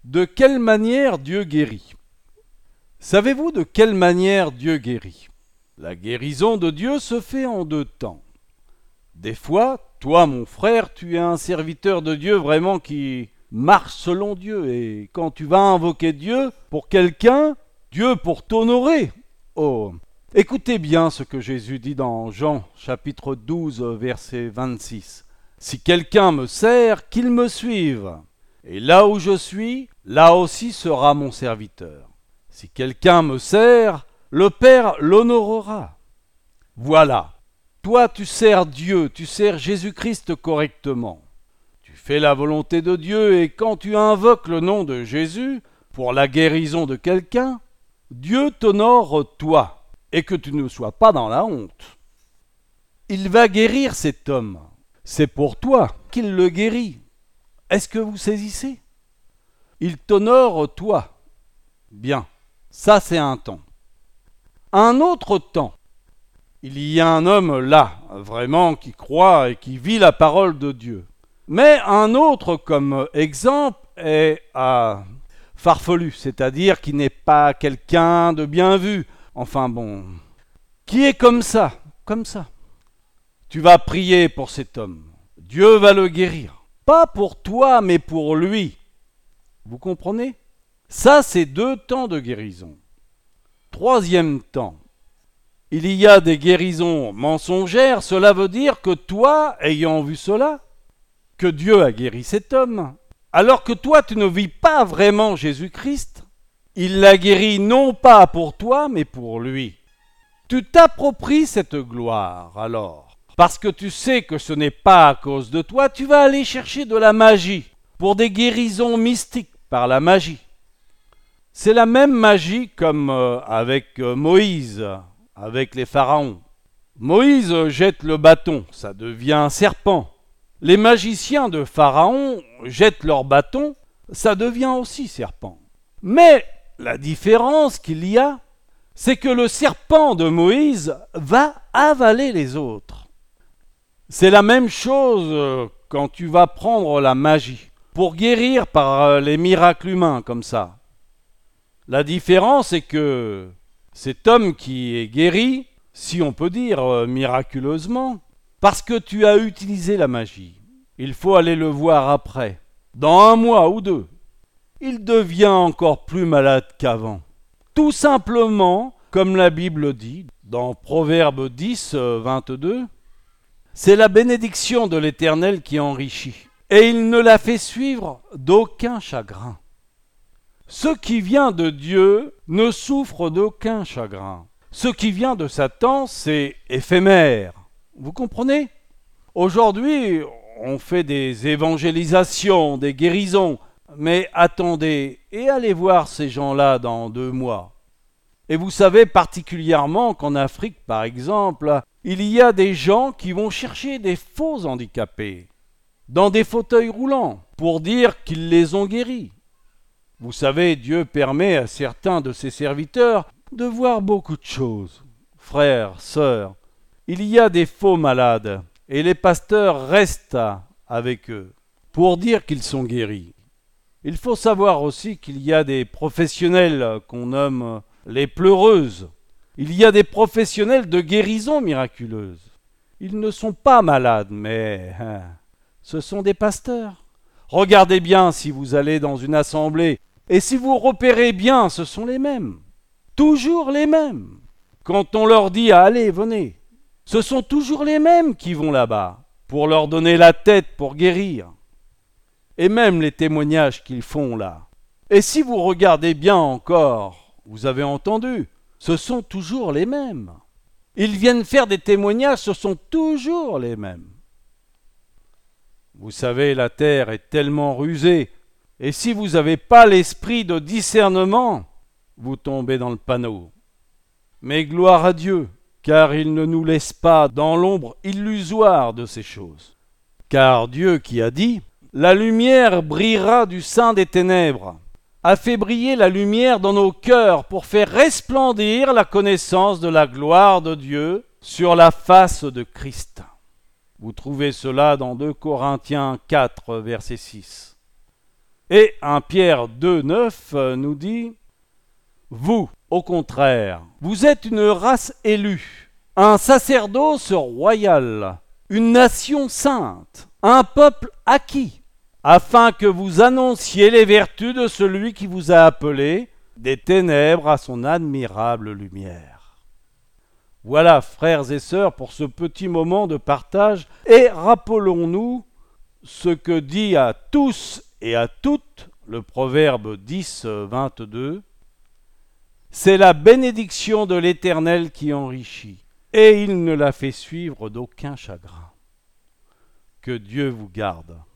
De quelle manière Dieu guérit? Savez-vous de quelle manière Dieu guérit? La guérison de Dieu se fait en deux temps. Des fois, toi mon frère, tu es un serviteur de Dieu vraiment qui marche selon Dieu. Et quand tu vas invoquer Dieu pour quelqu'un, Dieu pour t'honorer. Oh, écoutez bien ce que Jésus dit dans Jean chapitre 12 verset 26. Si quelqu'un me sert, qu'il me suive. Et là où je suis, là aussi sera mon serviteur. Si quelqu'un me sert, le Père l'honorera. Voilà. Toi, tu sers Dieu, tu sers Jésus-Christ correctement. Tu fais la volonté de Dieu et quand tu invoques le nom de Jésus pour la guérison de quelqu'un, Dieu t'honore toi et que tu ne sois pas dans la honte. Il va guérir cet homme. C'est pour toi qu'il le guérit. Est-ce que vous saisissez? Il t'honore toi. Bien, ça c'est un temps. Un autre temps, il y a un homme là, vraiment, qui croit et qui vit la parole de Dieu. Mais un autre, comme exemple, est farfelu, c'est-à-dire qui n'est pas quelqu'un de bien vu. Enfin bon, qui est comme ça, comme ça. Tu vas prier pour cet homme. Dieu va le guérir. Pas pour toi, mais pour lui. Vous comprenez? Ça, c'est deux temps de guérison. Troisième temps. Il y a des guérisons mensongères. Cela veut dire que toi, ayant vu cela, que Dieu a guéri cet homme, alors que toi, tu ne vis pas vraiment Jésus-Christ, il l'a guéri non pas pour toi, mais pour lui. Tu t'appropries cette gloire alors. Parce que tu sais que ce n'est pas à cause de toi, tu vas aller chercher de la magie pour des guérisons mystiques par la magie. C'est la même magie comme avec Moïse, avec les pharaons. Moïse jette le bâton, ça devient un serpent. Les magiciens de Pharaon jettent leur bâton, ça devient aussi serpent. Mais la différence qu'il y a, c'est que le serpent de Moïse va avaler les autres. C'est la même chose quand tu vas prendre la magie pour guérir par les miracles humains comme ça. La différence est que cet homme qui est guéri, si on peut dire miraculeusement, parce que tu as utilisé la magie, il faut aller le voir après, dans un mois ou deux. Il devient encore plus malade qu'avant. Tout simplement, comme la Bible dit, dans Proverbe 10, 22, c'est la bénédiction de l'Éternel qui enrichit, et il ne la fait suivre d'aucun chagrin. Ce qui vient de Dieu ne souffre d'aucun chagrin. Ce qui vient de Satan, c'est éphémère. Vous comprenez? Aujourd'hui, on fait des évangélisations, des guérisons, mais attendez et allez voir ces gens-là dans 2 mois. Et vous savez particulièrement qu'en Afrique, par exemple, il y a des gens qui vont chercher des faux handicapés dans des fauteuils roulants pour dire qu'ils les ont guéris. Vous savez, Dieu permet à certains de ses serviteurs de voir beaucoup de choses. Frères, sœurs, il y a des faux malades et les pasteurs restent avec eux pour dire qu'ils sont guéris. Il faut savoir aussi qu'il y a des professionnels qu'on nomme les pleureuses. Il y a des professionnels de guérison miraculeuse. Ils ne sont pas malades, mais ce sont des pasteurs. Regardez bien si vous allez dans une assemblée, et si vous repérez bien, ce sont les mêmes. Toujours les mêmes. Quand on leur dit « allez, venez », ce sont toujours les mêmes qui vont là-bas, pour leur donner la tête pour guérir. Et même les témoignages qu'ils font là. Et si vous regardez bien encore, vous avez entendu, ce sont toujours les mêmes. Ils viennent faire des témoignages, ce sont toujours les mêmes. Vous savez, la terre est tellement rusée, et si vous n'avez pas l'esprit de discernement, vous tombez dans le panneau. Mais gloire à Dieu, car il ne nous laisse pas dans l'ombre illusoire de ces choses. Car Dieu qui a dit « La lumière brillera du sein des ténèbres », a fait briller la lumière dans nos cœurs pour faire resplendir la connaissance de la gloire de Dieu sur la face de Christ. Vous trouvez cela dans 2 Corinthiens 4, verset 6. Et 1 Pierre 2,9 nous dit « Vous, au contraire, vous êtes une race élue, un sacerdoce royal, une nation sainte, un peuple acquis, afin que vous annonciez les vertus de celui qui vous a appelé des ténèbres à son admirable lumière. » Voilà, frères et sœurs, pour ce petit moment de partage, et rappelons-nous ce que dit à tous et à toutes le proverbe 10, 22. C'est la bénédiction de l'Éternel qui enrichit, et il ne la fait suivre d'aucun chagrin. Que Dieu vous garde.